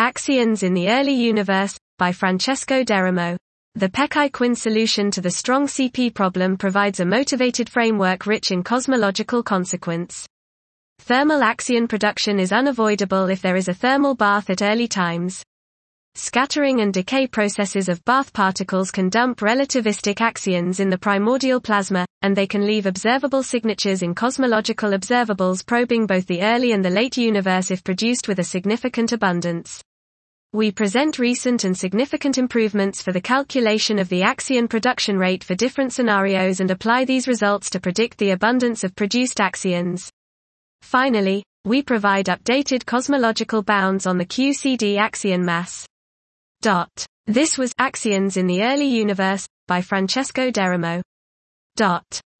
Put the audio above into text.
Axions in the Early Universe, by Francesco Derramo. The Peccei-Quinn solution to the strong CP problem provides a motivated framework rich in cosmological consequence. Thermal axion production is unavoidable if there is a thermal bath at early times. Scattering and decay processes of bath particles can dump relativistic axions in the primordial plasma, and they can leave observable signatures in cosmological observables probing both the early and the late universe if produced with a significant abundance. We present recent and significant improvements for the calculation of the axion production rate for different scenarios and apply these results to predict the abundance of produced axions. Finally, we provide updated cosmological bounds on the QCD axion mass. This was Axions in the Early Universe, by Francesco Derramo.